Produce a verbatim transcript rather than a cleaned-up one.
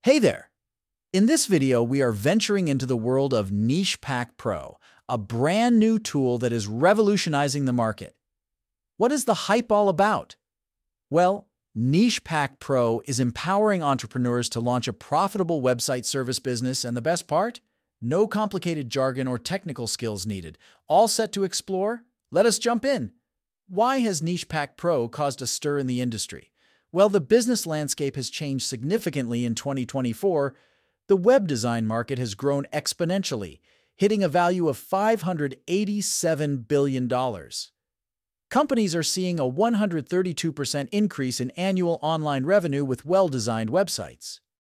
Hey there! In this video, we are venturing into the world of NichePack Pro, a brand new tool that is revolutionizing the market. What is the hype all about? Well, NichePack Pro is empowering entrepreneurs to launch a profitable website service business, and the best part? No complicated jargon or technical skills needed. All set to explore? Let us jump in! Why has NichePack Pro caused a stir in the industry? Well, the business landscape has changed significantly in twenty twenty-four. The web design market has grown exponentially, hitting a value of five hundred eighty-seven billion dollars. Companies are seeing a one hundred thirty-two percent increase in annual online revenue with well-designed websites.